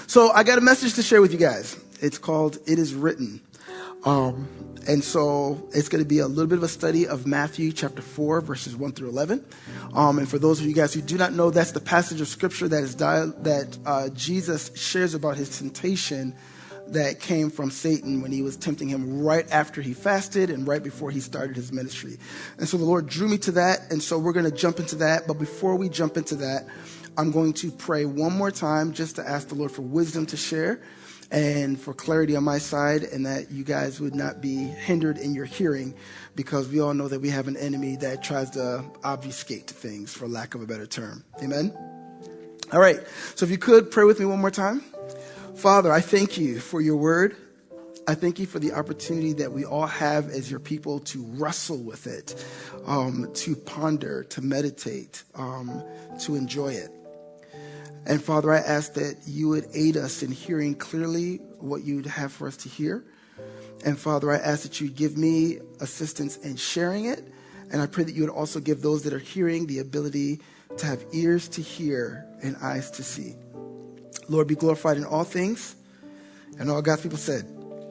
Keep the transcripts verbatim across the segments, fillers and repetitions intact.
So I got a message to share with you guys. It's called It Is Written. Um, and so it's going to be a little bit of a study of Matthew chapter four, verses one through eleven. Um, and for those of you guys who do not know, that's the passage of scripture that is di- that uh, Jesus shares about his temptation that came from Satan when he was tempting him right after he fasted and right before he started his ministry. And so the Lord drew me to that. And so we're going to jump into that. But before we jump into that, I'm going to pray one more time just to ask the Lord for wisdom to share and for clarity on my side, and that you guys would not be hindered in your hearing, because we all know that we have an enemy that tries to obfuscate things, for lack of a better term. Amen? All right. So if you could pray with me one more time. Father, I thank you for your word. I thank you for the opportunity that we all have as your people to wrestle with it, um, to ponder, to meditate, um, to enjoy it. And Father, I ask that you would aid us in hearing clearly what you'd have for us to hear. And Father, I ask that you give me assistance in sharing it. And I pray that you would also give those that are hearing the ability to have ears to hear and eyes to see. Lord, be glorified in all things. And all God's people said,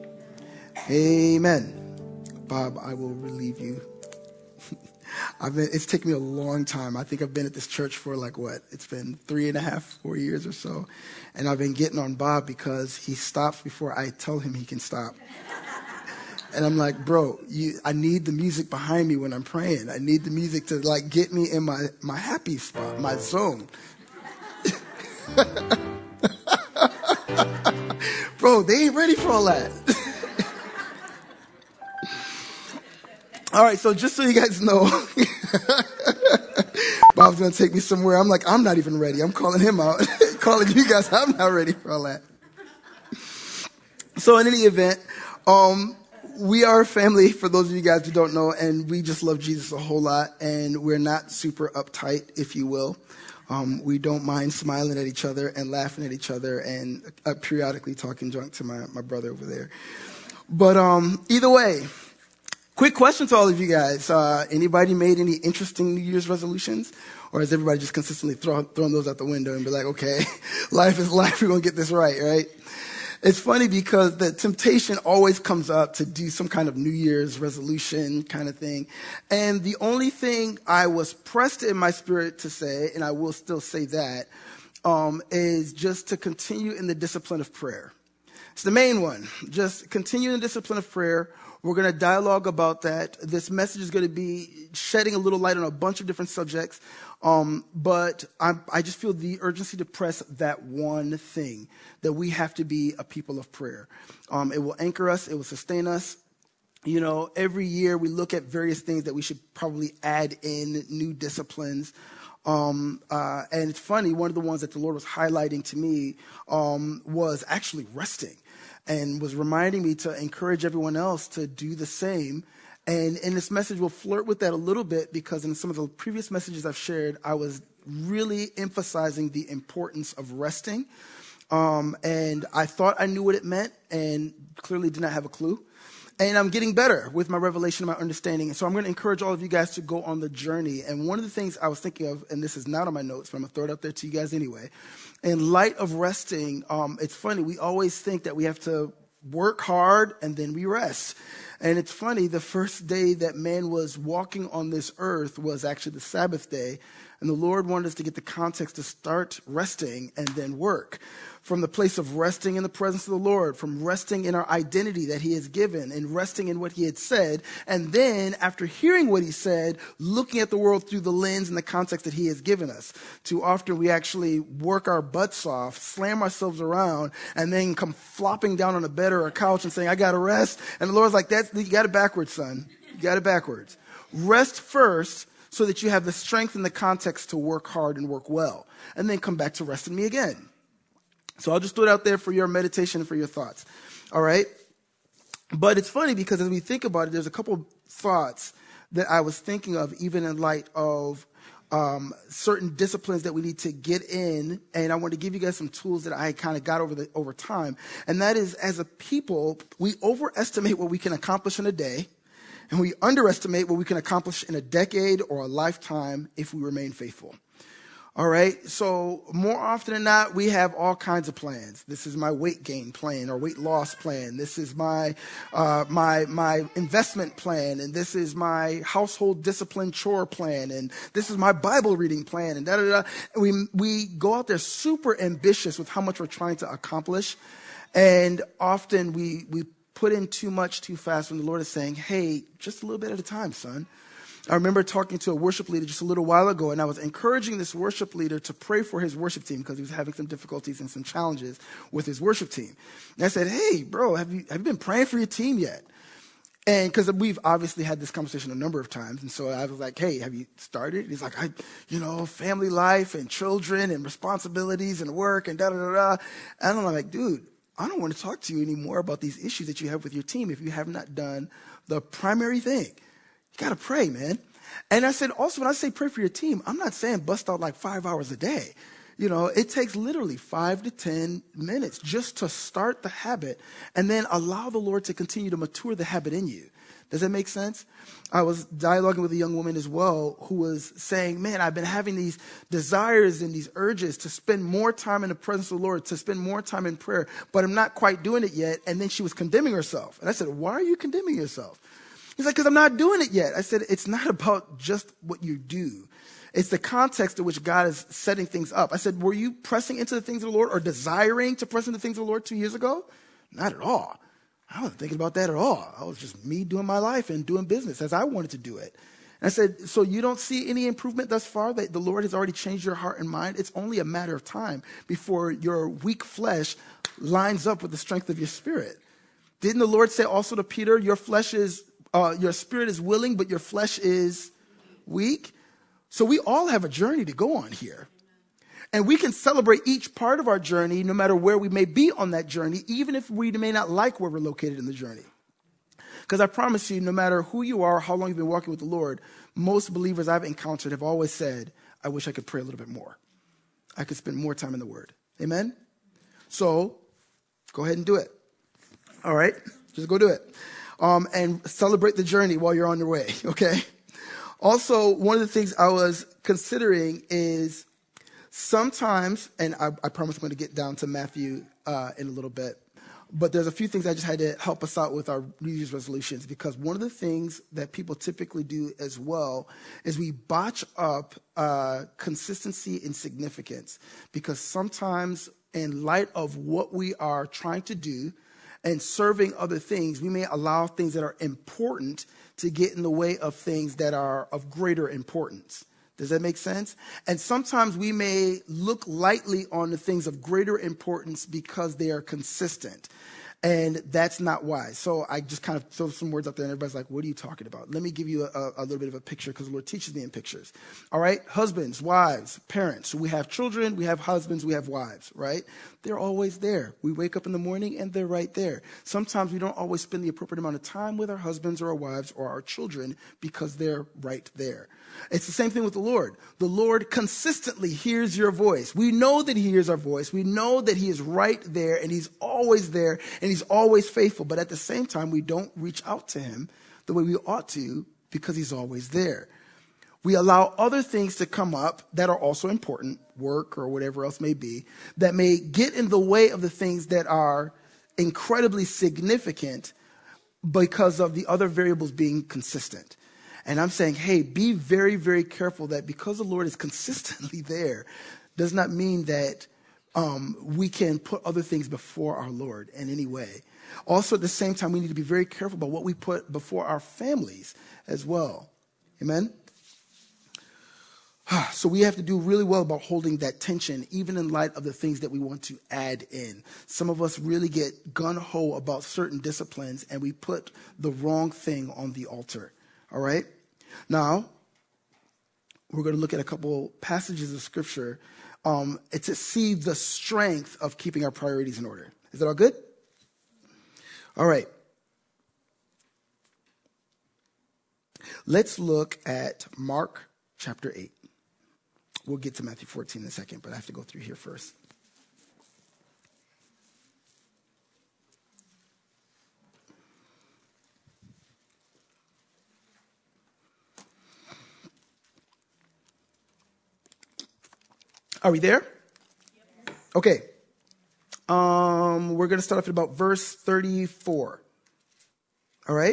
amen. Bob, I will relieve you. I've been, it's taken me a long time. I think I've been at this church for like what? It's been three and a half, four years or so. And I've been getting on Bob because he stops before I tell him he can stop. And I'm like, bro, you, I need the music behind me when I'm praying. I need the music to like get me in my, my happy spot, my zone. Bro, they ain't ready for all that. All right, so just so you guys know, Bob's going to take me somewhere. I'm like, I'm not even ready. I'm calling him out, calling you guys. I'm not ready for all that. So in any event, um, we are a family, for those of you guys who don't know, and we just love Jesus a whole lot, and we're not super uptight, if you will. Um, we don't mind smiling at each other and laughing at each other and uh, periodically talking junk to my, my brother over there. But um, either way, quick question to all of you guys. Uh, anybody made any interesting New Year's resolutions? Or has everybody just consistently throw, thrown those out the window and be like, okay, life is life. We're going to get this right, right? It's funny because the temptation always comes up to do some kind of New Year's resolution kind of thing. And the only thing I was pressed in my spirit to say, and I will still say that, um, is just to continue in the discipline of prayer. It's the main one. Just continue in the discipline of prayer. We're going to dialogue about that. This message is going to be shedding a little light on a bunch of different subjects. Um, but I, I just feel the urgency to press that one thing, that we have to be a people of prayer. Um, it will anchor us. It will sustain us. You know, every year we look at various things that we should probably add in, new disciplines. Um, uh, and it's funny, one of the ones that the Lord was highlighting to me um, was actually resting, and was reminding me to encourage everyone else to do the same. And in this message, we'll flirt with that a little bit, because in some of the previous messages I've shared, I was really emphasizing the importance of resting. Um, and I thought I knew what it meant, and clearly did not have a clue. And I'm getting better with my revelation and my understanding. And so I'm going to encourage all of you guys to go on the journey. And one of the things I was thinking of, and this is not on my notes, but I'm going to throw it out there to you guys anyway. In light of resting, um, it's funny, we always think that we have to work hard and then we rest. And it's funny, the first day that man was walking on this earth was actually the Sabbath day. And the Lord wanted us to get the context to start resting and then work. From the place of resting in the presence of the Lord, from resting in our identity that he has given, and resting in what he had said. And then, after hearing what he said, looking at the world through the lens and the context that he has given us. Too often we actually work our butts off, slam ourselves around, and then come flopping down on a bed or a couch and saying, I got to rest. And the Lord's like, "That's you got it backwards, son. You got it backwards. Rest first, so that you have the strength and the context to work hard and work well. And then come back to rest in me again." So I'll just throw it out there for your meditation and for your thoughts. All right? But it's funny because as we think about it, there's a couple thoughts that I was thinking of, even in light of um, certain disciplines that we need to get in. And I want to give you guys some tools that I kind of got over the over time. And that is, as a people, we overestimate what we can accomplish in a day. And we underestimate what we can accomplish in a decade or a lifetime if we remain faithful. All right. So more often than not, we have all kinds of plans. This is my weight gain plan or weight loss plan. This is my, uh, my, my investment plan. And this is my household discipline chore plan. And this is my Bible reading plan and da, da, da. And we, we go out there super ambitious with how much we're trying to accomplish. And often we, we put in too much too fast when the Lord is saying, hey, just a little bit at a time, son. I remember talking to a worship leader just a little while ago, and I was encouraging this worship leader to pray for his worship team because he was having some difficulties and some challenges with his worship team. And I said, hey, bro, have you, have you been praying for your team yet? And because we've obviously had this conversation a number of times. And so I was like, hey, have you started? He's like, I, you know, family life and children and responsibilities and work and da, da, da, da. And I'm like, dude, I don't want to talk to you anymore about these issues that you have with your team if you have not done the primary thing. You got to pray, man. And I said, also, when I say pray for your team, I'm not saying bust out like five hours a day. You know, it takes literally five to ten minutes just to start the habit and then allow the Lord to continue to mature the habit in you. Does that make sense? I was dialoguing with a young woman as well who was saying, man, I've been having these desires and these urges to spend more time in the presence of the Lord, to spend more time in prayer, but I'm not quite doing it yet. And then she was condemning herself. And I said, why are you condemning yourself? He's like, because I'm not doing it yet. I said, it's not about just what you do. It's the context in which God is setting things up. I said, were you pressing into the things of the Lord or desiring to press into the things of the Lord two years ago? Not at all. I wasn't thinking about that at all. I was just me doing my life and doing business as I wanted to do it. And I said, so you don't see any improvement thus far that the Lord has already changed your heart and mind? It's only a matter of time before your weak flesh lines up with the strength of your spirit. Didn't the Lord say also to Peter, your flesh is Uh, your spirit is willing, but your flesh is weak? So we all have a journey to go on here. And we can celebrate each part of our journey, no matter where we may be on that journey, even if we may not like where we're located in the journey. Because I promise you, no matter who you are, how long you've been walking with the Lord, most believers I've encountered have always said, I wish I could pray a little bit more. I could spend more time in the Word. Amen? So go ahead and do it. All right? Just go do it. Um, and celebrate the journey while you're on your way, okay? Also, one of the things I was considering is sometimes, and I, I promise I'm going to get down to Matthew uh, in a little bit, but there's a few things I just had to help us out with our New Year's resolutions, because one of the things that people typically do as well is we botch up uh, consistency and significance, because sometimes in light of what we are trying to do, and serving other things, we may allow things that are important to get in the way of things that are of greater importance. Does that make sense? And sometimes we may look lightly on the things of greater importance because they are consistent. And that's not wise. So I just kind of throw some words up there and everybody's like, what are you talking about? Let me give you a, a little bit of a picture because the Lord teaches me in pictures. All right? Husbands, wives, parents. So we have children, we have husbands, we have wives, right? They're always there. We wake up in the morning and they're right there. Sometimes we don't always spend the appropriate amount of time with our husbands or our wives or our children because they're right there. It's the same thing with the Lord. The Lord consistently hears your voice. We know that he hears our voice. We know that he is right there and he's always there and he's always faithful. But at the same time, we don't reach out to him the way we ought to because he's always there. We allow other things to come up that are also important, work or whatever else may be, that may get in the way of the things that are incredibly significant because of the other variables being consistent. And I'm saying, hey, be very, very careful that because the Lord is consistently there, does not mean that um, we can put other things before our Lord in any way. Also, at the same time, we need to be very careful about what we put before our families as well. Amen? So we have to do really well about holding that tension, even in light of the things that we want to add in. Some of us really get gung-ho about certain disciplines, and we put the wrong thing on the altar. All right? Now, we're going to look at a couple passages of Scripture um, to see the strength of keeping our priorities in order. Is that all good? All right. Let's look at Mark chapter eight. We'll get to Matthew fourteen in a second, but I have to go through here first. Are we there? Okay. Um, we're going to start off at about verse thirty-four. All right?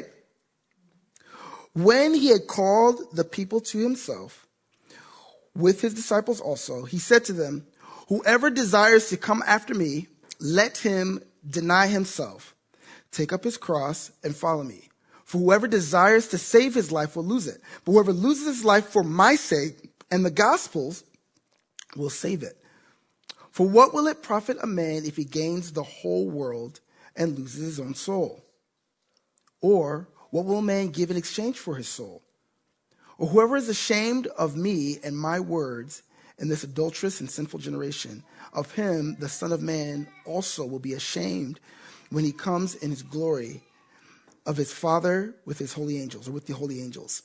When he had called the people to himself, with his disciples also, he said to them, whoever desires to come after me, let him deny himself, take up his cross, and follow me. For whoever desires to save his life will lose it. But whoever loses his life for my sake and the gospel's will save it. For what will it profit a man if he gains the whole world and loses his own soul? Or what will a man give in exchange for his soul? Or whoever is ashamed of me and my words in this adulterous and sinful generation, of him the Son of Man also will be ashamed when he comes in his glory of his Father with his holy angels, or with the holy angels.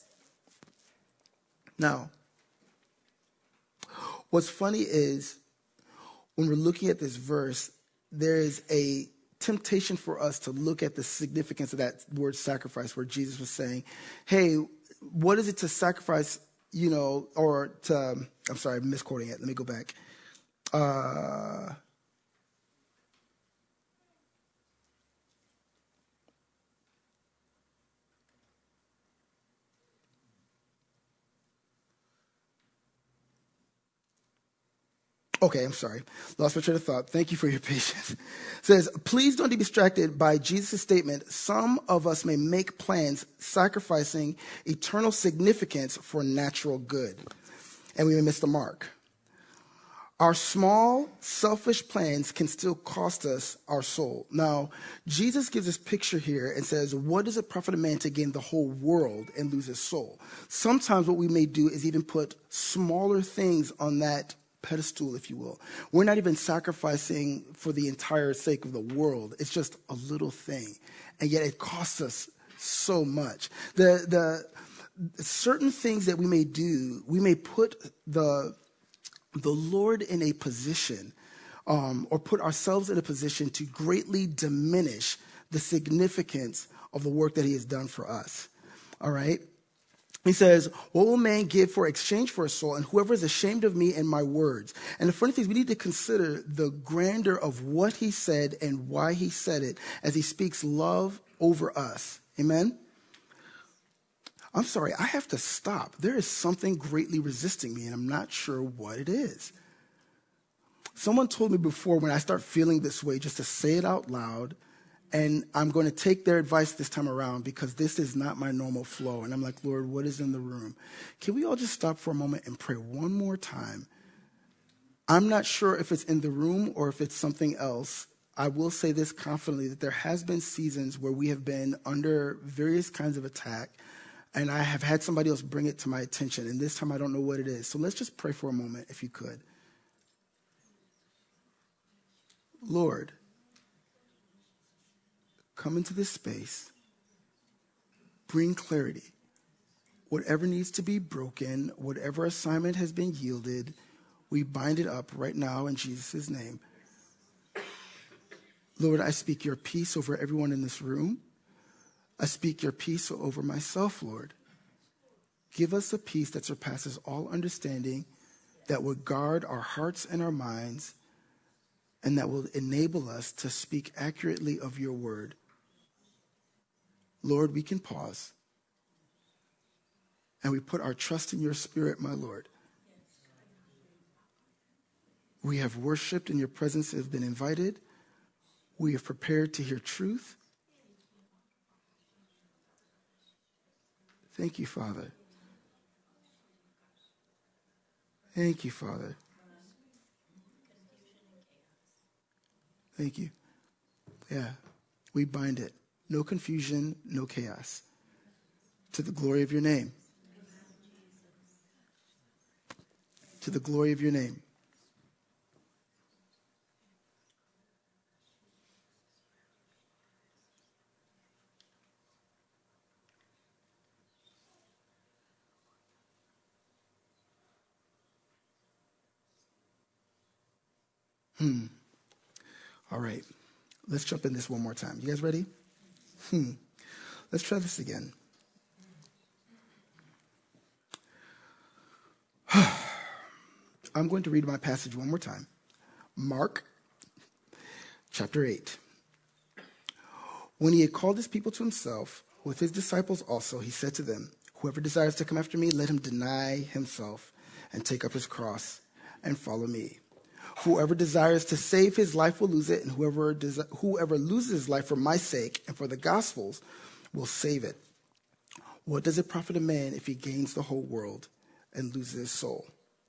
Now, what's funny is when we're looking at this verse, there is a temptation for us to look at the significance of that word sacrifice, where Jesus was saying, hey, what is it to sacrifice, you know, or to, I'm sorry, I'm misquoting it. Let me go back. Uh, Okay, I'm sorry. Lost my train of thought. Thank you for your patience. It says, please don't be distracted by Jesus' statement. Some of us may make plans sacrificing eternal significance for natural good, and we may miss the mark. Our small, selfish plans can still cost us our soul. Now, Jesus gives this picture here and says, what does it profit a man to gain the whole world and lose his soul? Sometimes what we may do is even put smaller things on that pedestal, if you will. We're not even sacrificing for the entire sake of the world. It's just a little thing. And yet it costs us so much. The, the certain things that we may do, we may put the, the Lord in a position, um, or put ourselves in a position to greatly diminish the significance of the work that he has done for us. All right? He says, what will man give for exchange for a soul? And whoever is ashamed of me and my words. And the funny thing is, we need to consider the grandeur of what he said and why he said it as he speaks love over us. Amen? I'm sorry, I have to stop. There is something greatly resisting me, and I'm not sure what it is. Someone told me before, when I start feeling this way, just to say it out loud. And I'm going to take their advice this time around, because this is not my normal flow. And I'm like, Lord, what is in the room? Can we all just stop for a moment and pray one more time? I'm not sure if it's in the room or if it's something else. I will say this confidently, that there has been seasons where we have been under various kinds of attack, and I have had somebody else bring it to my attention. And this time I don't know what it is. So let's just pray for a moment, if you could. Lord, come into this space, bring clarity. Whatever needs to be broken, whatever assignment has been yielded, we bind it up right now in Jesus' name. Lord, I speak your peace over everyone in this room. I speak your peace over myself, Lord. Give us a peace that surpasses all understanding, that will guard our hearts and our minds, and that will enable us to speak accurately of your word. Lord, we can pause, and we put our trust in your spirit, my Lord. We have worshiped in your presence, have been invited. We have prepared to hear truth. Thank you, Father. Thank you, Father. Thank you. Yeah, we bind it. No confusion, no chaos. To the glory of your name. To the glory of your name. Hmm. All right. Let's jump in this one more time. You guys ready? Hmm. Let's try this again. I'm going to read my passage one more time. Mark chapter eight. When he had called his people to himself, with his disciples also, he said to them, whoever desires to come after me, let him deny himself and take up his cross and follow me. Whoever desires to save his life will lose it, and whoever des- whoever loses his life for my sake and for the gospel's will save it. What does it profit a man if he gains the whole world and loses his soul?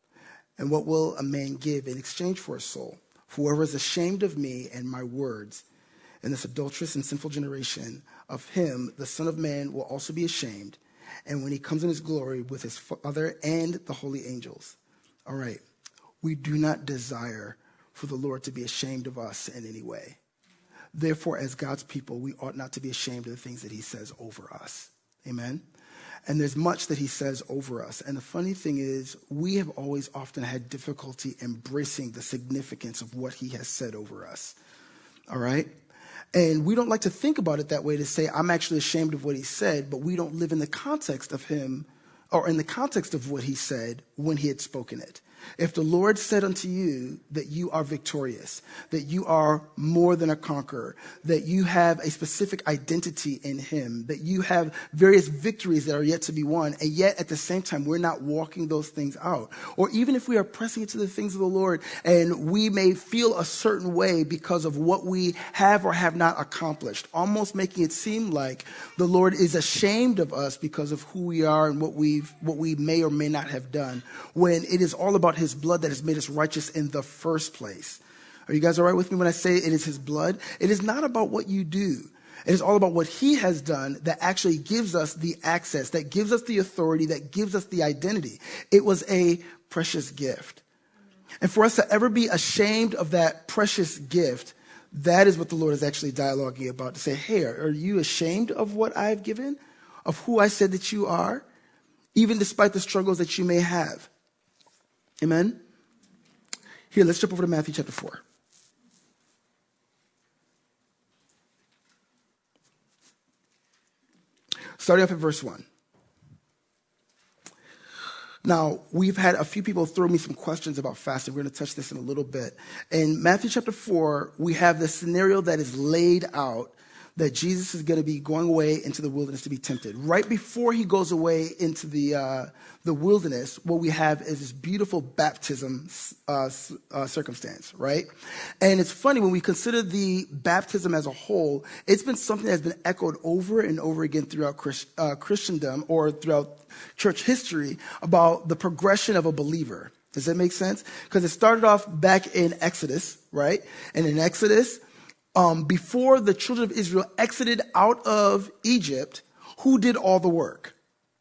And what will a man give in exchange for his soul? Whoever is ashamed of me and my words in this adulterous and sinful generation, of him the Son of Man will also be ashamed, and when he comes in his glory with his Father and the holy angels. All right. We do not desire for the Lord to be ashamed of us in any way. Therefore, as God's people, we ought not to be ashamed of the things that he says over us. Amen? And there's much that he says over us. And the funny thing is, we have always often had difficulty embracing the significance of what he has said over us. All right? And we don't like to think about it that way, to say, I'm actually ashamed of what he said, but we don't live in the context of him, or in the context of what he said when he had spoken it. If the Lord said unto you that you are victorious, that you are more than a conqueror, that you have a specific identity in him, that you have various victories that are yet to be won, and yet at the same time we're not walking those things out. Or even if we are pressing into the things of the Lord and we may feel a certain way because of what we have or have not accomplished, almost making it seem like the Lord is ashamed of us because of who we are and what we've what we may or may not have done, when it is all about his blood that has made us righteous in the first place. Are you guys all right with me when I say it is his blood? It is not about what you do. It is all about what he has done that actually gives us the access, that gives us the authority, that gives us the identity. It was a precious gift. And for us to ever be ashamed of that precious gift, that is what the Lord is actually dialoguing about, to say, hey, are you ashamed of what I've given, of who I said that you are, even despite the struggles that you may have? Amen? Here, let's jump over to Matthew chapter four. Starting off at verse one. Now, we've had a few people throw me some questions about fasting. We're going to touch this in a little bit. In Matthew chapter four, we have the scenario that is laid out that Jesus is going to be going away into the wilderness to be tempted. Right before he goes away into the uh, the wilderness, what we have is this beautiful baptism uh, uh, circumstance, right? And it's funny, when we consider the baptism as a whole, it's been something that's been echoed over and over again throughout Christ, uh, Christendom or throughout church history about the progression of a believer. Does that make sense? Because it started off back in Exodus, right? And in Exodus, Um, before the children of Israel exited out of Egypt, who did all the work?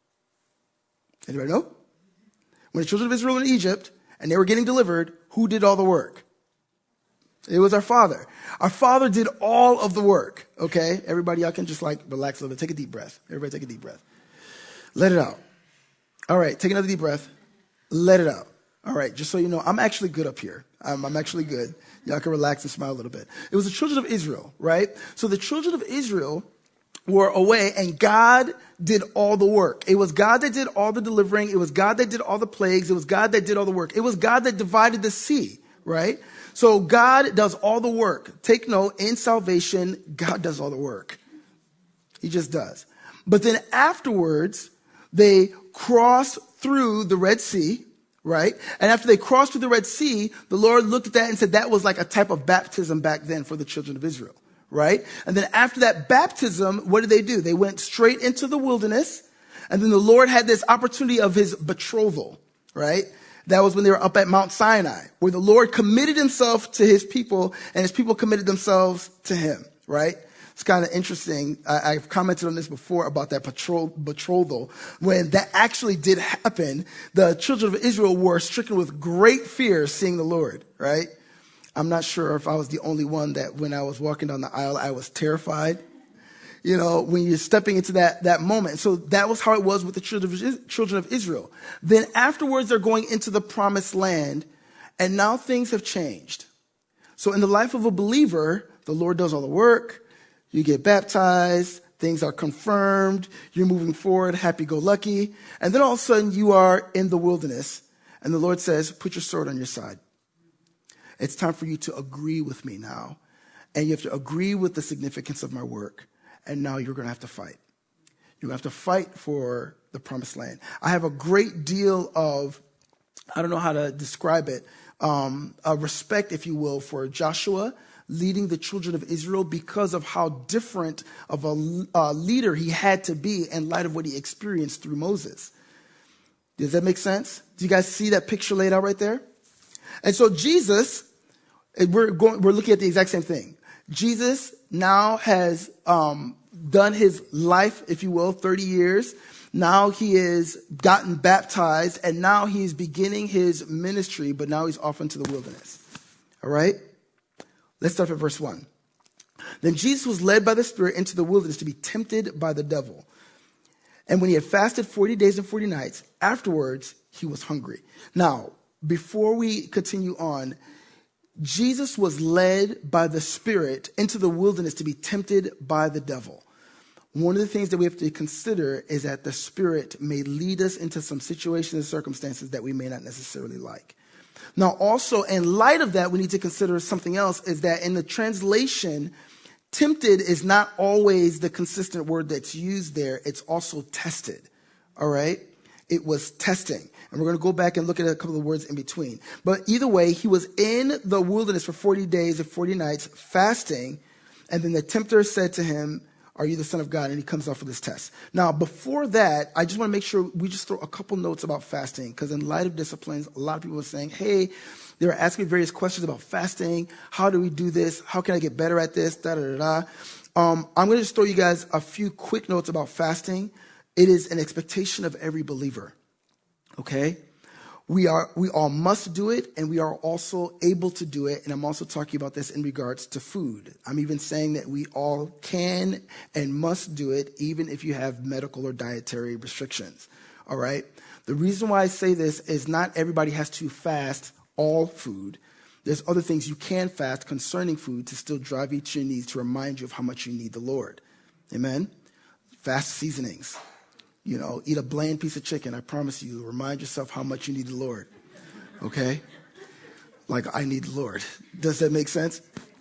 Anybody know? When the children of Israel were in Egypt and they were getting delivered, who did all the work? It was our Father. Our Father did all of the work. Okay? Everybody, y'all can just like relax a little bit. Take a deep breath. Everybody take a deep breath. Let it out. All right. Take another deep breath. Let it out. All right. Just so you know, I'm actually good up here. I'm, I'm actually good. Y'all can relax and smile a little bit. It was the children of Israel, right? So the children of Israel were away and God did all the work. It was God that did all the delivering. It was God that did all the plagues. It was God that did all the work. It was God that divided the sea, right? So God does all the work. Take note, in salvation, God does all the work. He just does. But then afterwards, they cross through the Red Sea, right? And after they crossed through the Red Sea, the Lord looked at that and said that was like a type of baptism back then for the children of Israel, right? And then after that baptism, what did they do? They went straight into the wilderness. And then the Lord had this opportunity of his betrothal, right? That was when they were up at Mount Sinai, where the Lord committed himself to his people and his people committed themselves to him, right? It's kind of interesting. I, I've commented on this before about that betrothal. When that actually did happen, the children of Israel were stricken with great fear seeing the Lord, right? I'm not sure if I was the only one that when I was walking down the aisle, I was terrified. You know, when you're stepping into that, that moment. So that was how it was with the children of, children of Israel. Then afterwards, they're going into the promised land, and now things have changed. So in the life of a believer, the Lord does all the work. You get baptized, things are confirmed, you're moving forward, happy-go-lucky, and then all of a sudden you are in the wilderness. And the Lord says, put your sword on your side. It's time for you to agree with me now. And you have to agree with the significance of my work. And now you're going to have to fight. You're going to have to fight for the promised land. I have a great deal of, I don't know how to describe it, um, a respect, if you will, for Joshua leading the children of Israel because of how different of a uh, leader he had to be in light of what he experienced through Moses. Does that make sense? Do you guys see that picture laid out right there? And so Jesus, we're going, we're looking at the exact same thing. Jesus now has um, done his life, if you will, thirty years. Now he has gotten baptized, and now he's beginning his ministry, but now he's off into the wilderness. All right? Let's start at verse one. Then Jesus was led by the Spirit into the wilderness to be tempted by the devil. And when he had fasted forty days and forty nights, afterwards he was hungry. Now, before we continue on, Jesus was led by the Spirit into the wilderness to be tempted by the devil. One of the things that we have to consider is that the Spirit may lead us into some situations and circumstances that we may not necessarily like. Now, also, in light of that, we need to consider something else, is that in the translation, tempted is not always the consistent word that's used there. It's also tested, all right? It was testing. And we're going to go back and look at a couple of words in between. But either way, he was in the wilderness for forty days and forty nights fasting. And then the tempter said to him, are you the Son of God? And he comes off with this test. Now, before that, I just want to make sure we just throw a couple notes about fasting. Because in light of disciplines, a lot of people are saying, hey, they were asking me various questions about fasting. How do we do this? How can I get better at this? Da, da, da, da. Um, I'm going to just throw you guys a few quick notes about fasting. It is an expectation of every believer. Okay? We are, we all must do it, and we are also able to do it. And I'm also talking about this in regards to food. I'm even saying that we all can and must do it, even if you have medical or dietary restrictions. All right? The reason why I say this is not everybody has to fast all food. There's other things you can fast concerning food to still drive you to your knees to remind you of how much you need the Lord. Amen? Fast seasonings. You know, eat a bland piece of chicken. I promise you, remind yourself how much you need the Lord. Okay? Like, I need the Lord. Does that make sense?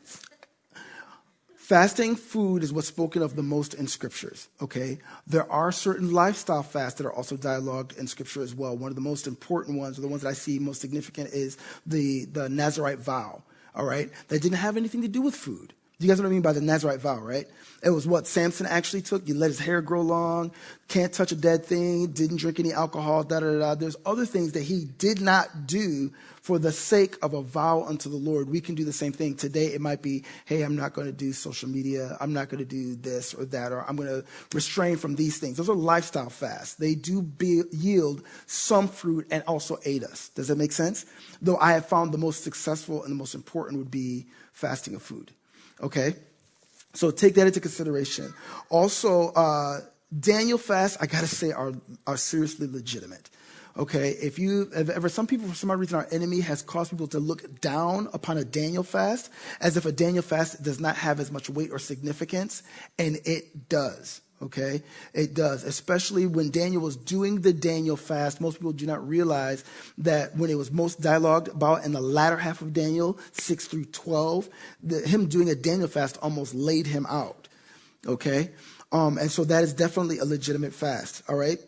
Fasting food is what's spoken of the most in scriptures. Okay? There are certain lifestyle fasts that are also dialogued in scripture as well. One of the most important ones, or the ones that I see most significant, is the, the Nazirite vow. All right? That didn't have anything to do with food. You guys know what I mean by the Nazirite vow, right? It was what Samson actually took. You let his hair grow long, can't touch a dead thing, didn't drink any alcohol, da, da, da. There's other things that he did not do for the sake of a vow unto the Lord. We can do the same thing. Today it might be, hey, I'm not going to do social media. I'm not going to do this or that, or I'm going to restrain from these things. Those are lifestyle fasts. They do be, yield some fruit and also aid us. Does that make sense? Though I have found the most successful and the most important would be fasting of food. Okay, so take that into consideration. Also, uh, Daniel fasts, I got to say, are are seriously legitimate. Okay, if you have ever, some people, for some odd reason, our enemy has caused people to look down upon a Daniel fast as if a Daniel fast does not have as much weight or significance, and it does. Okay, it does, especially when Daniel was doing the Daniel fast. Most people do not realize that when it was most dialogued about in the latter half of Daniel, six through twelve, the, him doing a Daniel fast almost laid him out. Okay, um, and so that is definitely a legitimate fast. All right.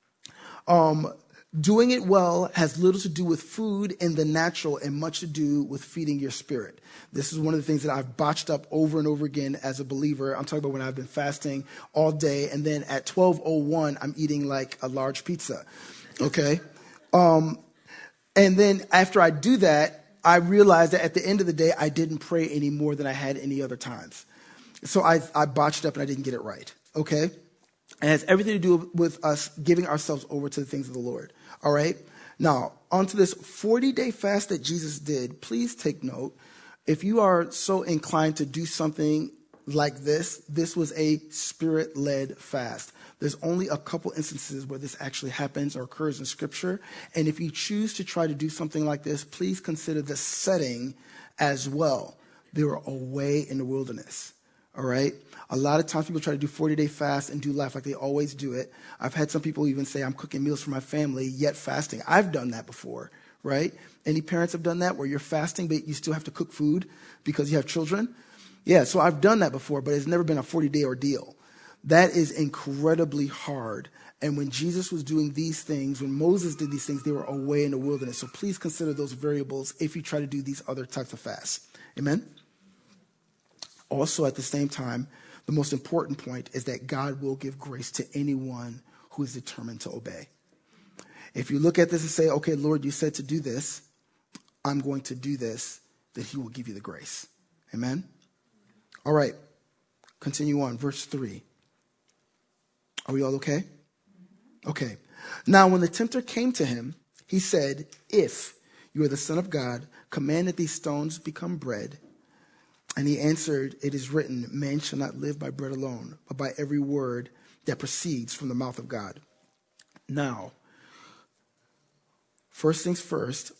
Um, Doing it well has little to do with food in the natural and much to do with feeding your spirit. This is one of the things that I've botched up over and over again as a believer. I'm talking about when I've been fasting all day, and then at twelve oh one, I'm eating like a large pizza. Okay? Um, and then after I do that, I realize that at the end of the day, I didn't pray any more than I had any other times. So I, I botched up and I didn't get it right. Okay? And it has everything to do with us giving ourselves over to the things of the Lord. All right? Now, onto this forty-day fast that Jesus did, please take note. If you are so inclined to do something like this, this was a spirit-led fast. There's only a couple instances where this actually happens or occurs in Scripture. And if you choose to try to do something like this, please consider the setting as well. They were away in the wilderness. All right? A lot of times people try to do forty-day fast and do life like they always do it. I've had some people even say, I'm cooking meals for my family, yet fasting. I've done that before. right? Any parents have done that where you're fasting, but you still have to cook food because you have children? Yeah, so I've done that before, but it's never been a forty-day ordeal. That is incredibly hard. And when Jesus was doing these things, when Moses did these things, they were away in the wilderness. So please consider those variables if you try to do these other types of fasts. Amen? Also, at the same time, the most important point is that God will give grace to anyone who is determined to obey. If you look at this and say, okay, Lord, you said to do this, I'm going to do this, then he will give you the grace. Amen? All right, continue on, verse three. Are we all okay? Okay. Now, when the tempter came to him, he said, if you are the Son of God, command that these stones become bread. And he answered, it is written, man shall not live by bread alone, but by every word that proceeds from the mouth of God. Now, first things first,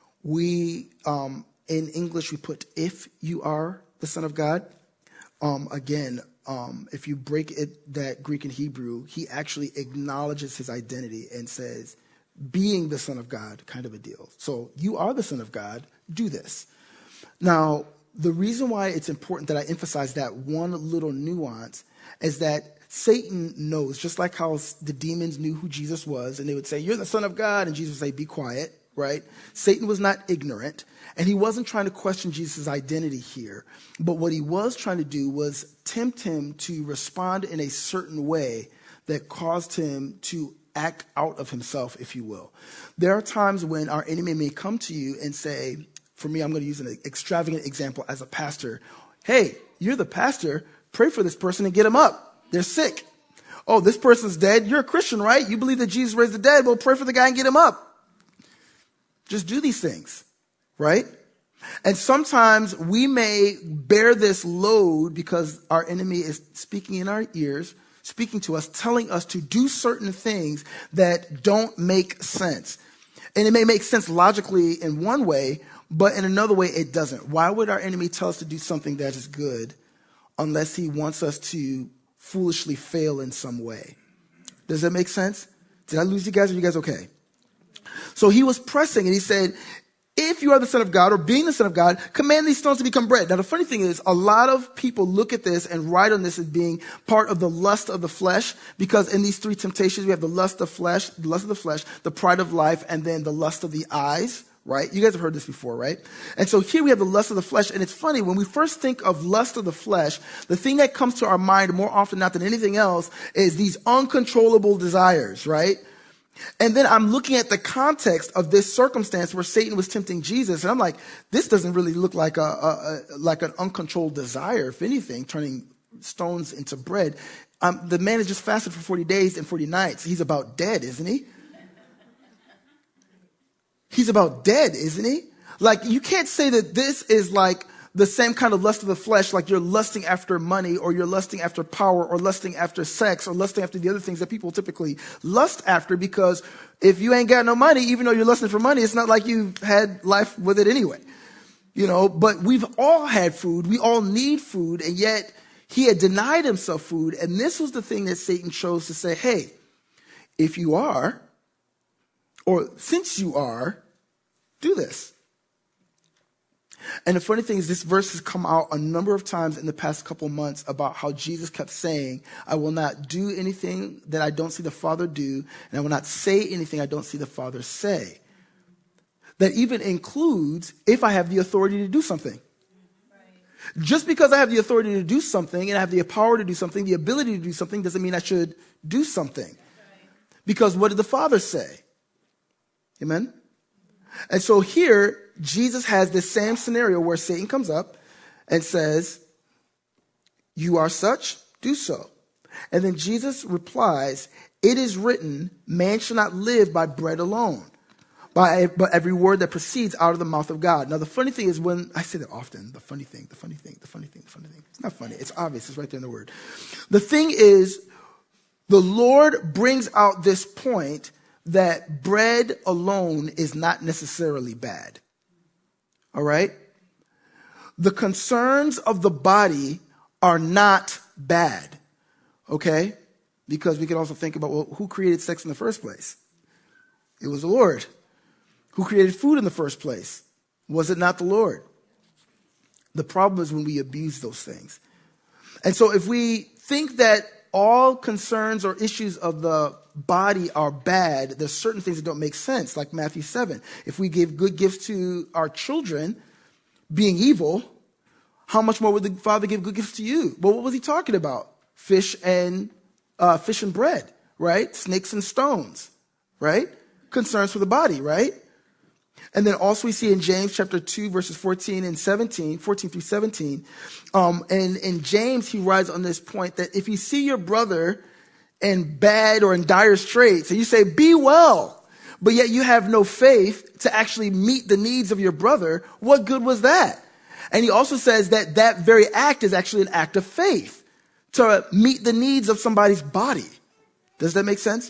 we, um, in English, we put, if you are the Son of God. Um, again, um, if you break it, that Greek and Hebrew, he actually acknowledges his identity and says, being the Son of God, kind of a deal. So you are the Son of God, do this. Now, the reason why it's important that I emphasize that one little nuance is that Satan knows, just like how the demons knew who Jesus was, and they would say, you're the Son of God, and Jesus would say, be quiet, right? Satan was not ignorant, and he wasn't trying to question Jesus' identity here. But what he was trying to do was tempt him to respond in a certain way that caused him to act out of himself, if you will. There are times when our enemy may come to you and say, for me, I'm going to use an extravagant example as a pastor. Hey, you're the pastor. Pray for this person and get them up. They're sick. Oh, this person's dead. You're a Christian, right? You believe that Jesus raised the dead. Well, pray for the guy and get him up. Just do these things, right? And sometimes we may bear this load because our enemy is speaking in our ears, speaking to us, telling us to do certain things that don't make sense. And it may make sense logically in one way, but in another way, it doesn't. Why would our enemy tell us to do something that is good unless he wants us to foolishly fail in some way? Does that make sense? Did I lose you guys? Are you guys okay? So he was pressing and he said, if you are the Son of God or being the Son of God, command these stones to become bread. Now, the funny thing is a lot of people look at this and write on this as being part of the lust of the flesh, because in these three temptations, we have the lust of flesh, the lust of the flesh, the pride of life, and then the lust of the eyes. Right? You guys have heard this before, right? And so here we have the lust of the flesh. And it's funny, when we first think of lust of the flesh, the thing that comes to our mind more often not than anything else is these uncontrollable desires, right? And then I'm looking at the context of this circumstance where Satan was tempting Jesus. And I'm like, this doesn't really look like a, a, a like an uncontrolled desire. If anything, turning stones into bread. Um, the man has just fasted for forty days and forty nights. He's about dead, isn't he? He's about dead, isn't he? Like, you can't say that this is like the same kind of lust of the flesh, like you're lusting after money or you're lusting after power or lusting after sex or lusting after the other things that people typically lust after, because if you ain't got no money, even though you're lusting for money, it's not like you've had life with it anyway. You know, but we've all had food. We all need food. And yet he had denied himself food. And this was the thing that Satan chose to say, hey, if you are, or since you are, do this. And the funny thing is, this verse has come out a number of times in the past couple months about how Jesus kept saying, I will not do anything that I don't see the Father do, and I will not say anything I don't see the Father say. That even includes if I have the authority to do something. Right. Just because I have the authority to do something and I have the power to do something, the ability to do something, doesn't mean I should do something. Right. Because what did the Father say? Amen? And so here, Jesus has this same scenario where Satan comes up and says, you are such, do so. And then Jesus replies, it is written, man shall not live by bread alone, by but every word that proceeds out of the mouth of God. Now, the funny thing is, when I say that often, the funny thing, the funny thing, the funny thing, the funny thing. It's not funny. It's obvious. It's right there in the word. The thing is, the Lord brings out this point that bread alone is not necessarily bad. All right? The concerns of the body are not bad. Okay? Because we can also think about, well, who created sex in the first place? It was the Lord. Who created food in the first place? Was it not the Lord? The problem is when we abuse those things. And so if we think that all concerns or issues of the body are bad, there's certain things that don't make sense, like Matthew seven. If we give good gifts to our children, being evil, how much more would the Father give good gifts to you? Well, what was he talking about? Fish and uh, fish and bread, right? Snakes and stones, right? Concerns for the body, right? And then also we see in James chapter two, verses fourteen and seventeen, fourteen through seventeen. Um, and in James, he writes on this point that if you see your brother in bad or in dire straits, and you say, be well, but yet you have no faith to actually meet the needs of your brother, what good was that? And he also says that that very act is actually an act of faith to meet the needs of somebody's body. Does that make sense?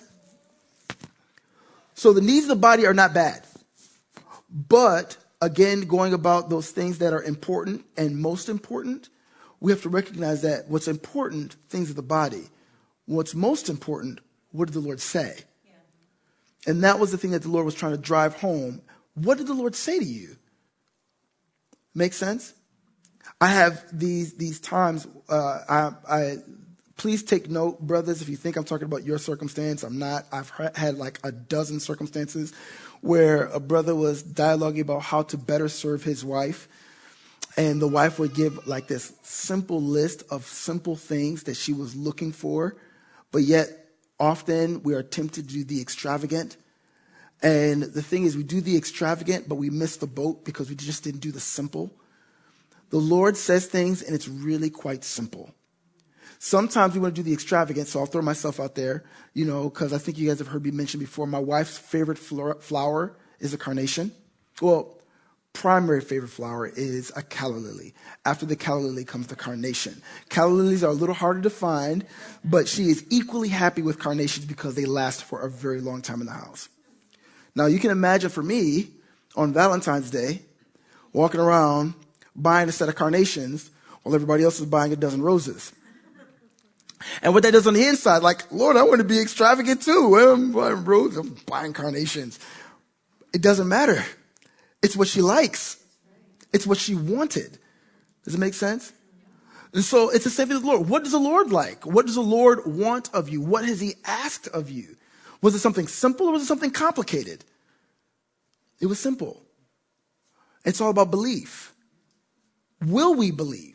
So the needs of the body are not bad. But again, going about those things that are important and most important, we have to recognize that what's important, things of the body. What's most important, what did the Lord say? Yeah. And that was the thing that the Lord was trying to drive home. What did the Lord say to you? Make sense? I have these these times. Uh, I, I please take note, brothers, if you think I'm talking about your circumstance. I'm not. I've had like a dozen circumstances where a brother was dialoguing about how to better serve his wife. And the wife would give like this simple list of simple things that she was looking for. But yet often we are tempted to do the extravagant. And the thing is, we do the extravagant, but we miss the boat because we just didn't do the simple. The Lord says things and it's really quite simple. Sometimes we want to do the extravagant, so I'll throw myself out there, you know, because I think you guys have heard me mention before. My wife's favorite flower is a carnation. Well, primary favorite flower is a calla lily. After the calla lily comes the carnation. Calla lilies are a little harder to find, but she is equally happy with carnations because they last for a very long time in the house. Now, you can imagine for me, on Valentine's Day, walking around buying a set of carnations while everybody else is buying a dozen roses. And what that does on the inside, like, Lord, I want to be extravagant too. I'm buying roses, I'm buying carnations. It doesn't matter. It's what she likes. It's what she wanted. Does it make sense? And so it's the same thing with the Lord. What does the Lord like? What does the Lord want of you? What has he asked of you? Was it something simple or was it something complicated? It was simple. It's all about belief. Will we believe?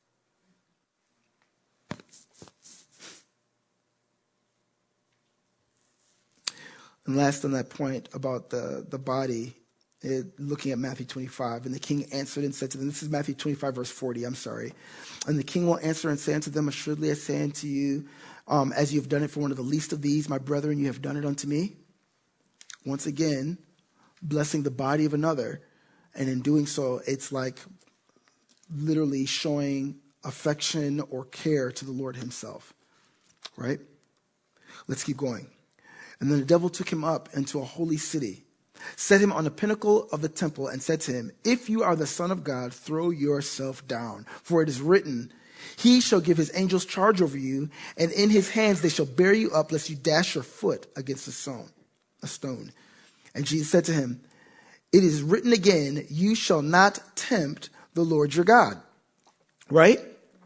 And last on that point about the, the body, it, looking at Matthew twenty-five, and the king answered and said to them, this is Matthew twenty-five, verse forty, I'm sorry. And the king will answer and say unto them, assuredly I say unto you, um, as you have done it for one of the least of these, my brethren, you have done it unto me. Once again, blessing the body of another. And in doing so, it's like literally showing affection or care to the Lord himself. Right? Let's keep going. And then the devil took him up into a holy city, set him on the pinnacle of the temple, and said to him, if you are the Son of God, throw yourself down. For it is written, he shall give his angels charge over you, and in his hands they shall bear you up, lest you dash your foot against a stone. A stone. And Jesus said to him, it is written again, you shall not tempt the Lord your God. Right?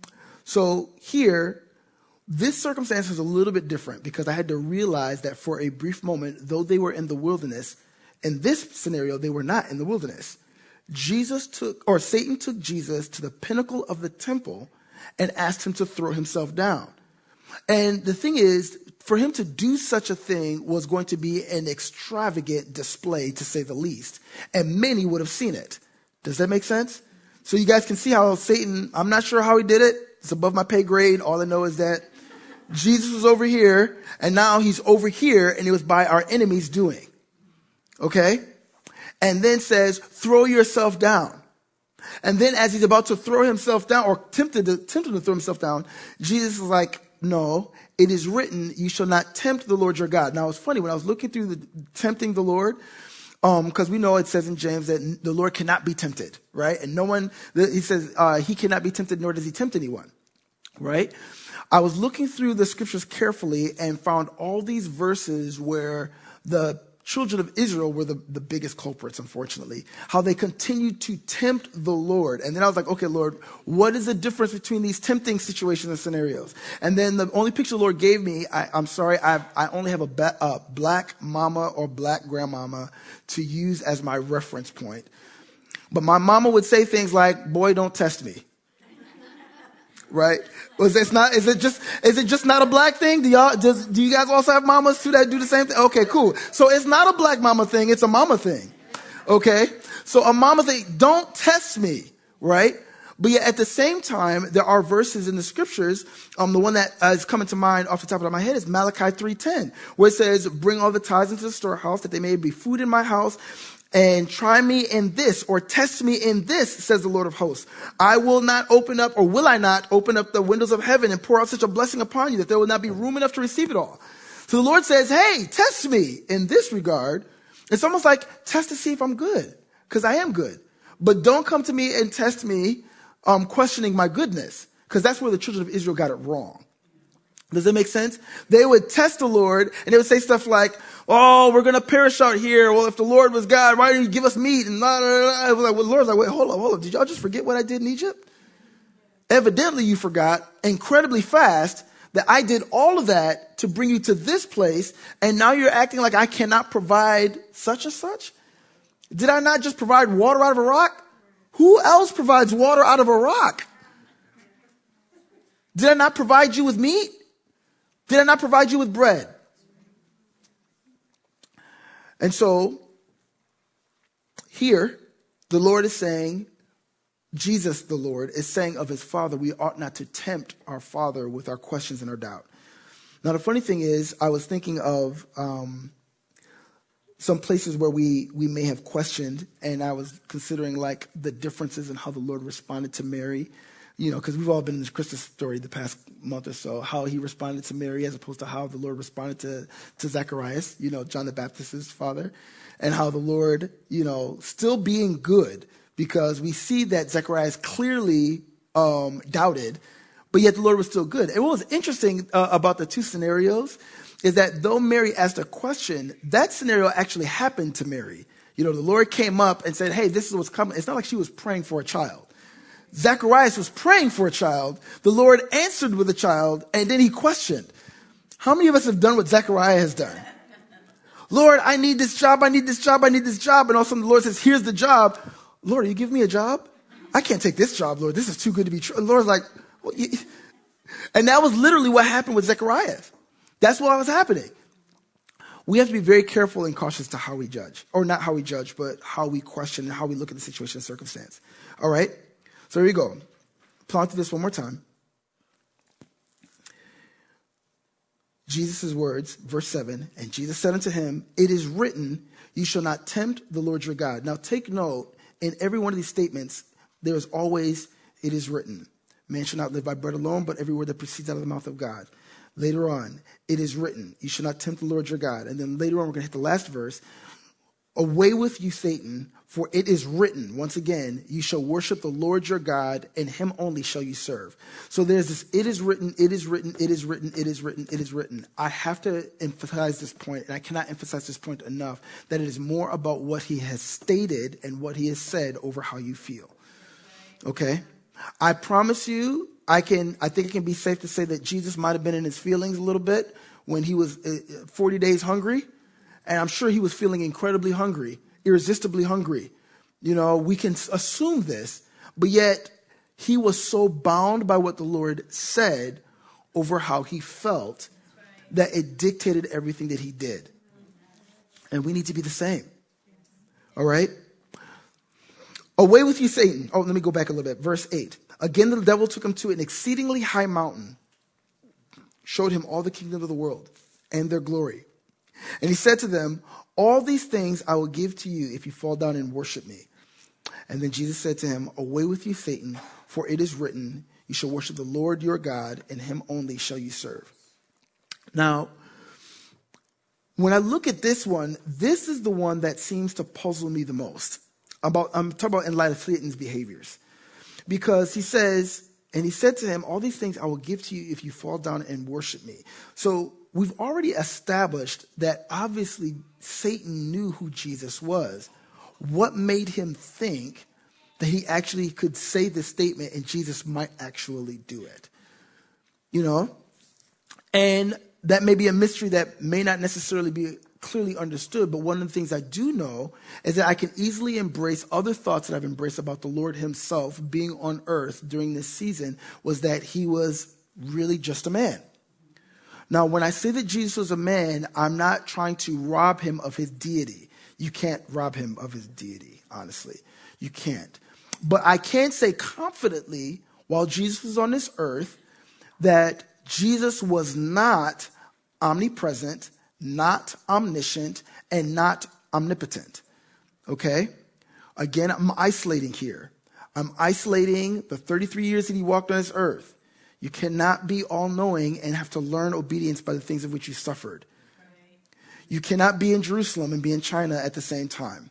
So here, this circumstance is a little bit different because I had to realize that for a brief moment, though they were in the wilderness, in this scenario, they were not in the wilderness. Jesus took, or Satan took Jesus to the pinnacle of the temple and asked him to throw himself down. And the thing is, for him to do such a thing was going to be an extravagant display, to say the least. And many would have seen it. Does that make sense? So you guys can see how Satan, I'm not sure how he did it. It's above my pay grade. All I know is that Jesus was over here, and now he's over here, and it was by our enemies doing. Okay? And then says, throw yourself down. And then as he's about to throw himself down, or tempted to, tempted to throw himself down, Jesus is like, no, it is written, you shall not tempt the Lord your God. Now, it's funny, when I was looking through the tempting the Lord, um, because we know it says in James that the Lord cannot be tempted, right? And no one, he says, uh, he cannot be tempted, nor does he tempt anyone, right? I was looking through the scriptures carefully and found all these verses where the children of Israel were the, the biggest culprits, unfortunately. How they continued to tempt the Lord. And then I was like, okay, Lord, what is the difference between these tempting situations and scenarios? And then the only picture the Lord gave me, I, I'm sorry, I've, I only have a, ba- a black mama or black grandmama to use as my reference point. But my mama would say things like, boy, don't test me. Right? Was it's not, is it just, is it just not a black thing? Do y'all, does, do you guys also have mamas too that do the same thing? Okay, cool. So it's not a black mama thing. It's a mama thing. Okay. So a mama thing, don't test me. Right? But yet at the same time, there are verses in the scriptures. Um, the one that uh, is coming to mind off the top of my head is Malachi three ten, where it says, bring all the tithes into the storehouse that they may be food in my house. And try me in this, or test me in this, says the Lord of hosts. I will not open up, or will I not open up the windows of heaven and pour out such a blessing upon you that there will not be room enough to receive it all. So the Lord says, hey, test me in this regard. It's almost like test to see if I'm good, because I am good. But don't come to me and test me um, questioning my goodness, because that's where the children of Israel got it wrong. Does that make sense? They would test the Lord, and they would say stuff like, oh, we're going to perish out here. Well, if the Lord was God, why didn't he give us meat? And blah, blah, blah. I was like, well, the Lord's like, wait, hold up, hold up. Did y'all just forget what I did in Egypt? Evidently, you forgot incredibly fast that I did all of that to bring you to this place, and now you're acting like I cannot provide such and such? Did I not just provide water out of a rock? Who else provides water out of a rock? Did I not provide you with meat? Did I not provide you with bread? And so, here, the Lord is saying, Jesus, the Lord, is saying of his Father, we ought not to tempt our Father with our questions and our doubt. Now, the funny thing is, I was thinking of um, some places where we, we may have questioned, and I was considering like the differences in how the Lord responded to Mary. You know, because we've all been in this Christmas story the past month or so, how he responded to Mary as opposed to how the Lord responded to, to Zacharias, you know, John the Baptist's father, and how the Lord, you know, still being good, because we see that Zacharias clearly um, doubted, but yet the Lord was still good. And what was interesting uh, about the two scenarios is that though Mary asked a question, that scenario actually happened to Mary. You know, the Lord came up and said, hey, this is what's coming. It's not like she was praying for a child. Zacharias was praying for a child. The Lord answered with a child, and then he questioned. How many of us have done what Zechariah has done? Lord, I need this job, I need this job, I need this job. And all of a sudden the Lord says, here's the job. Lord, are you giving me a job? I can't take this job, Lord. This is too good to be true. And the Lord's like, well, you... and that was literally what happened with Zechariah. That's what was happening. We have to be very careful and cautious to how we judge. Or not how we judge, but how we question and how we look at the situation and circumstance. All right? So here we go. Plow through this one more time. Jesus' words, verse seven, and Jesus said unto him, it is written, you shall not tempt the Lord your God. Now take note, in every one of these statements, there is always, it is written. Man shall not live by bread alone, but every word that proceeds out of the mouth of God. Later on, it is written, you shall not tempt the Lord your God. And then later on, we're going to hit the last verse. Away with you, Satan, for it is written, once again, you shall worship the Lord your God, and him only shall you serve. So there's this, it is written, it is written, it is written, it is written, it is written. I have to emphasize this point, and I cannot emphasize this point enough, that it is more about what he has stated and what he has said over how you feel. Okay? I promise you, I can, I think it can be safe to say that Jesus might have been in his feelings a little bit when he was forty days hungry. And I'm sure he was feeling incredibly hungry, irresistibly hungry. You know, we can assume this, but yet he was so bound by what the Lord said over how he felt that it dictated everything that he did. And we need to be the same. All right? Away with you, Satan. Oh, let me go back a little bit. Verse eight. Again, the devil took him to an exceedingly high mountain, showed him all the kingdom of the world and their glory. And he said to them, all these things I will give to you if you fall down and worship me. And then Jesus said to him, away with you, Satan, for it is written, you shall worship the Lord your God, and him only shall you serve. Now, when I look at this one, this is the one that seems to puzzle me the most. About, I'm talking about in light of Satan's behaviors. Because he says, and he said to him, all these things I will give to you if you fall down and worship me. So we've already established that obviously Satan knew who Jesus was. What made him think that he actually could say this statement and Jesus might actually do it? You know? And that may be a mystery that may not necessarily be clearly understood, but one of the things I do know is that I can easily embrace other thoughts that I've embraced about the Lord himself being on earth during this season, was that he was really just a man. Now, when I say that Jesus was a man, I'm not trying to rob him of his deity. You can't rob him of his deity, honestly. You can't. But I can say confidently, while Jesus was on this earth, that Jesus was not omnipresent, not omniscient, and not omnipotent. Okay? Again, I'm isolating here. I'm isolating the thirty-three years that he walked on this earth. You cannot be all-knowing and have to learn obedience by the things of which you suffered. You cannot be in Jerusalem and be in China at the same time.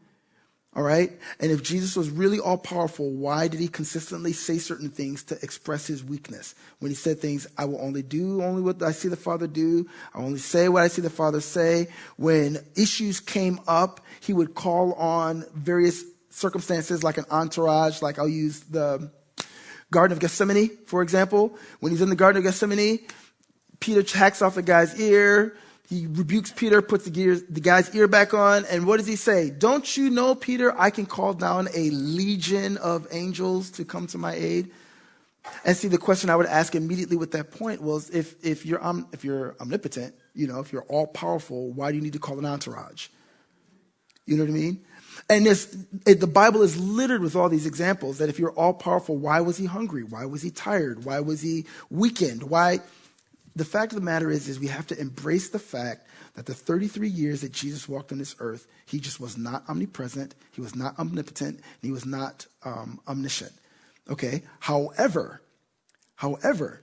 All right? And if Jesus was really all-powerful, why did he consistently say certain things to express his weakness? When he said things, I will only do only what I see the Father do. I only say what I see the Father say. When issues came up, he would call on various circumstances like an entourage, like I'll use the Garden of Gethsemane, for example. When he's in the Garden of Gethsemane, Peter hacks off the guy's ear. He rebukes Peter, puts the, gears, the guy's ear back on, and what does he say? Don't you know, Peter, I can call down a legion of angels to come to my aid? And see, the question I would ask immediately with that point was, if if you're um, if you're omnipotent, you know, if you're all powerful, why do you need to call an entourage? You know what I mean? And this, it, the Bible is littered with all these examples that if you're all powerful, why was he hungry? Why was he tired? Why was he weakened? Why? The fact of the matter is, is we have to embrace the fact that the thirty-three years that Jesus walked on this earth, he just was not omnipresent, he was not omnipotent, and he was not um, omniscient. Okay? However, however,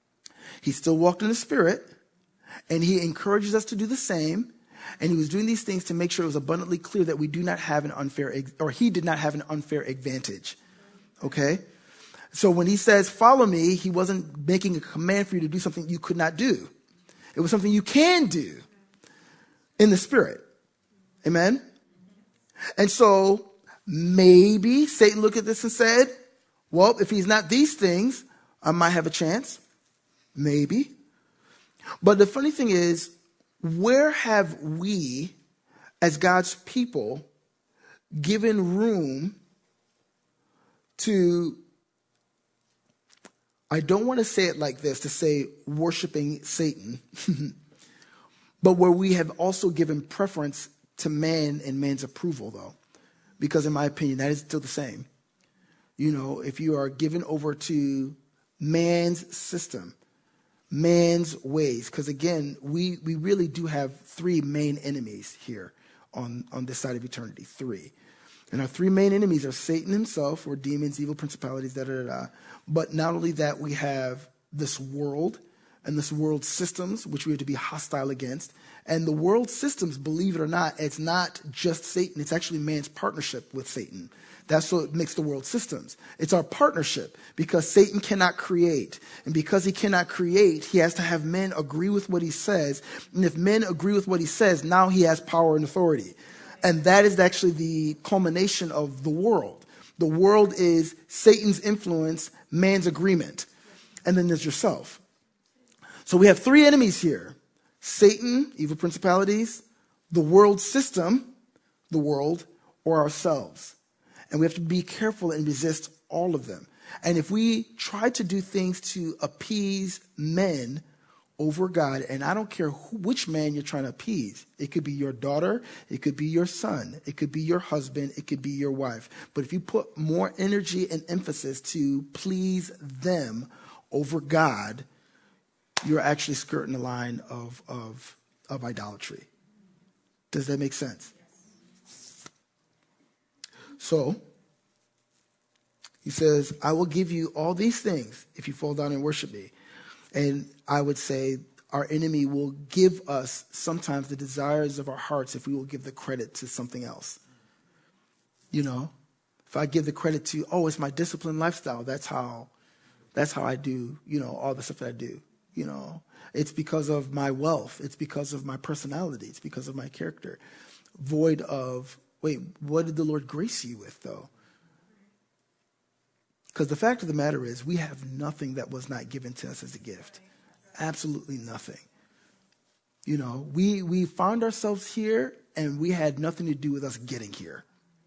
he still walked in the Spirit, and he encourages us to do the same, and he was doing these things to make sure it was abundantly clear that we do not have an unfair, or he did not have an unfair advantage. Okay? So when he says, follow me, he wasn't making a command for you to do something you could not do. It was something you can do in the Spirit. Amen? And so maybe Satan looked at this and said, well, if he's not these things, I might have a chance. Maybe. But the funny thing is, where have we, as God's people, given room to, I don't want to say it like this, to say worshiping Satan, but where we have also given preference to man and man's approval, though. Because in my opinion, that is still the same. You know, if you are given over to man's system, man's ways, because again, we, we really do have three main enemies here on, on this side of eternity, three. And our three main enemies are Satan himself, or demons, evil principalities, da, da, da, da. But not only that, we have this world and this world systems, which we have to be hostile against. And the world systems, believe it or not, it's not just Satan. It's actually man's partnership with Satan. That's what makes the world systems. It's our partnership, because Satan cannot create. And because he cannot create, he has to have men agree with what he says. And if men agree with what he says, now he has power and authority. And that is actually the culmination of the world. The world is Satan's influence, man's agreement. And then there's yourself. So we have three enemies here. Satan, evil principalities, the world system, the world, or ourselves. And we have to be careful and resist all of them. And if we try to do things to appease men over God, and I don't care who, which man you're trying to appease. It could be your daughter. It could be your son. It could be your husband. It could be your wife. But if you put more energy and emphasis to please them over God, you're actually skirting the line of, of, of idolatry. Does that make sense? So, he says, I will give you all these things if you fall down and worship me. And I would say our enemy will give us sometimes the desires of our hearts if we will give the credit to something else. You know, if I give the credit to, oh, it's my disciplined lifestyle. That's how, that's how I do, you know, all the stuff that I do. You know, it's because of my wealth. It's because of my personality. It's because of my character. Void of, wait, what did the Lord grace you with, though? Because the fact of the matter is, we have nothing that was not given to us as a gift. Absolutely nothing. You know, we, we found ourselves here, and we had nothing to do with us getting here.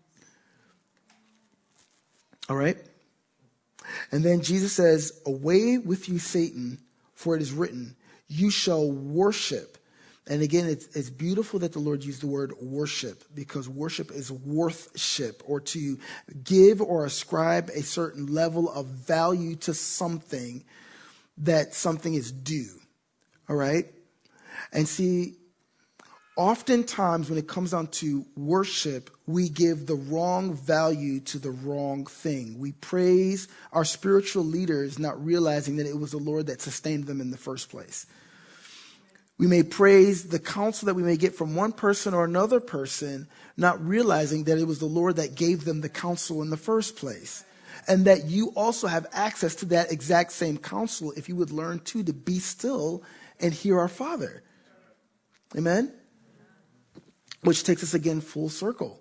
All right? And then Jesus says, away with you, Satan, for it is written, you shall worship. And again, it's, it's beautiful that the Lord used the word worship, because worship is worthship, or to give or ascribe a certain level of value to something that something is due. All right? And see, oftentimes when it comes down to worship, we give the wrong value to the wrong thing. We praise our spiritual leaders, not realizing that it was the Lord that sustained them in the first place. We may praise the counsel that we may get from one person or another person, not realizing that it was the Lord that gave them the counsel in the first place. And that you also have access to that exact same counsel if you would learn too to be still and hear our Father. Amen? Which takes us again full circle.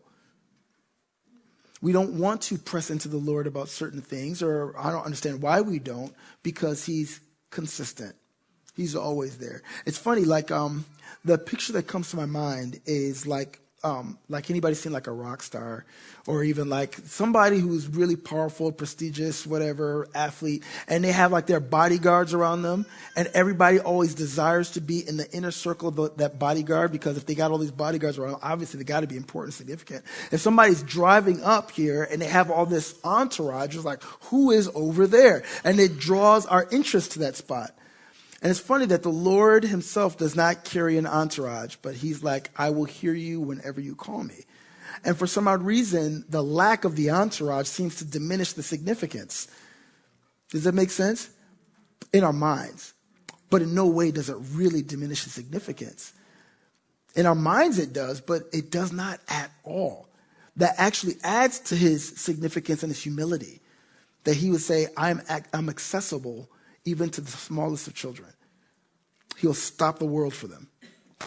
We don't want to press into the Lord about certain things, or I don't understand why we don't, because he's consistent. He's always there. It's funny, like um, the picture that comes to my mind is like um, like anybody seen like a rock star, or even like somebody who's really powerful, prestigious, whatever, athlete, and they have like their bodyguards around them, and everybody always desires to be in the inner circle of the, that bodyguard, because if they got all these bodyguards around, obviously they got to be important, significant. If somebody's driving up here and they have all this entourage, it's like, who is over there? And it draws our interest to that spot. And it's funny that the Lord himself does not carry an entourage, but he's like, I will hear you whenever you call me. And for some odd reason, the lack of the entourage seems to diminish the significance. Does that make sense? In our minds. But in no way does it really diminish the significance. In our minds it does, but it does not at all. That actually adds to his significance and his humility. That he would say, I'm, I'm accessible even to the smallest of children. He'll stop the world for them.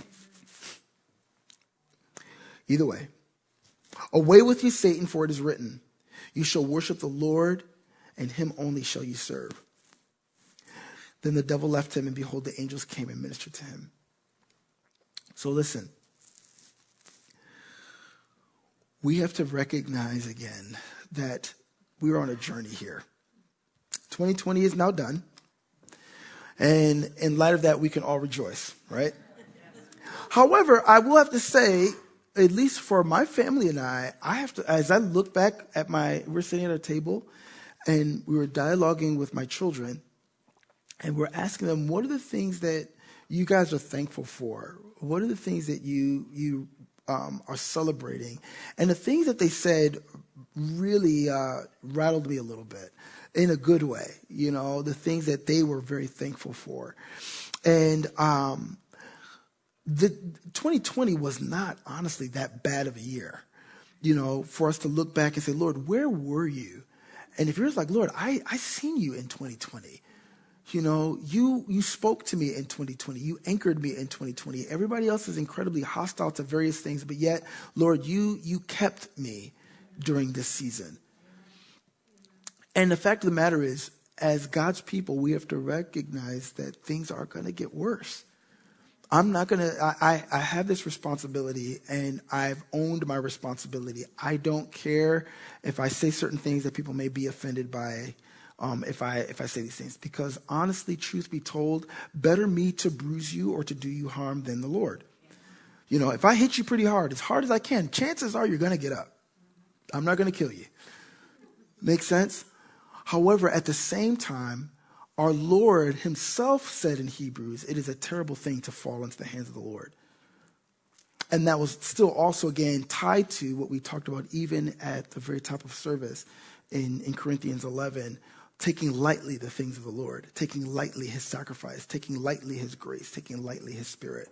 Either way. Away with you, Satan, for it is written, you shall worship the Lord, and him only shall you serve. Then the devil left him, and behold, the angels came and ministered to him. So listen. We have to recognize again that we're on a journey here. twenty twenty is now done. And in light of that, we can all rejoice, right? However, I will have to say, at least for my family and I, I have to, as I look back at my, we're sitting at a table and we were dialoguing with my children, and we're asking them, what are the things that you guys are thankful for? What are the things that you, you um, are celebrating? And the things that they said really uh, rattled me a little bit. In a good way, you know, the things that they were very thankful for. And um, the twenty twenty was not honestly that bad of a year, you know, for us to look back and say, Lord, where were you? And if you're just like, Lord, I, I seen you in twenty twenty. You know, you, you spoke to me in twenty twenty. You anchored me in twenty twenty. Everybody else is incredibly hostile to various things, but yet, Lord, you, you kept me during this season. And the fact of the matter is, as God's people, we have to recognize that things are going to get worse. I'm not going to, I, I have this responsibility, and I've owned my responsibility. I don't care if I say certain things that people may be offended by, um, if I if I say these things. Because honestly, truth be told, better me to bruise you or to do you harm than the Lord. You know, if I hit you pretty hard, as hard as I can, chances are you're going to get up. I'm not going to kill you. Make sense? However, at the same time, our Lord himself said in Hebrews, it is a terrible thing to fall into the hands of the Lord. And that was still also, again, tied to what we talked about even at the very top of service in, in Corinthians eleven, taking lightly the things of the Lord, taking lightly his sacrifice, taking lightly his grace, taking lightly his spirit.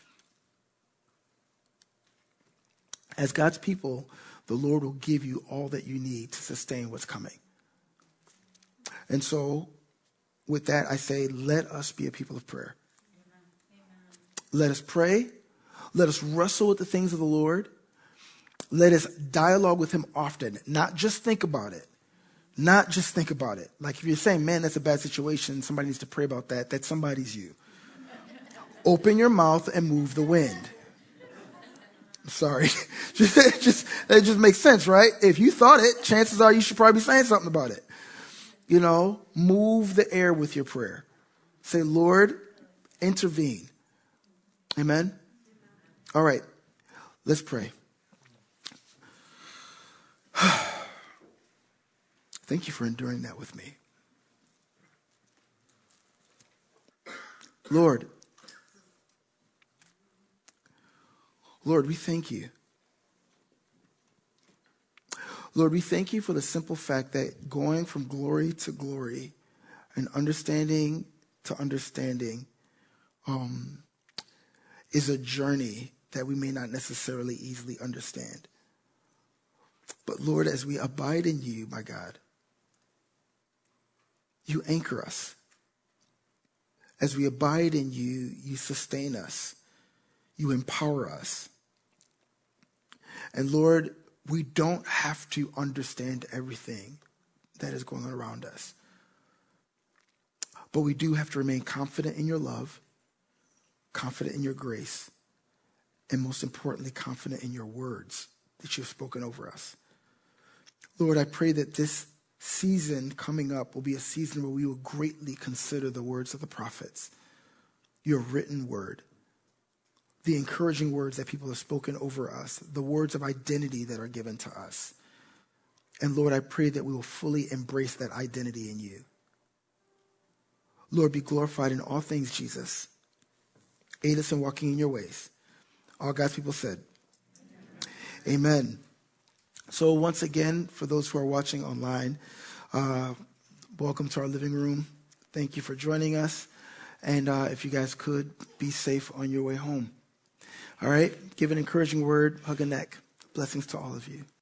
As God's people, the Lord will give you all that you need to sustain what's coming. And so with that, I say, let us be a people of prayer. Let us pray. Let us wrestle with the things of the Lord. Let us dialogue with him often, not just think about it. Not just think about it. Like if you're saying, man, that's a bad situation, somebody needs to pray about that, that somebody's you. Open your mouth and move the wind. I'm sorry. just, just, it just makes sense, right? If you thought it, chances are you should probably be saying something about it. You know, move the air with your prayer. Say, Lord, intervene. Amen? All right, let's pray. Thank you for enduring that with me. Lord, Lord, we thank you. Lord, we thank you for the simple fact that going from glory to glory and understanding to understanding um, is a journey that we may not necessarily easily understand. But Lord, as we abide in you, my God, you anchor us. As we abide in you, you sustain us. You empower us. And Lord, we don't have to understand everything that is going on around us. But we do have to remain confident in your love, confident in your grace, and most importantly, confident in your words that you have spoken over us. Lord, I pray that this season coming up will be a season where we will greatly consider the words of the prophets, your written word, the encouraging words that people have spoken over us, the words of identity that are given to us. And Lord, I pray that we will fully embrace that identity in you. Lord, be glorified in all things, Jesus. Aid us in walking in your ways. All God's people said, Amen. Amen. So once again, for those who are watching online, uh, welcome to our living room. Thank you for joining us. And uh, if you guys could, be safe on your way home. All right? Give an encouraging word, hug a neck. Blessings to all of you.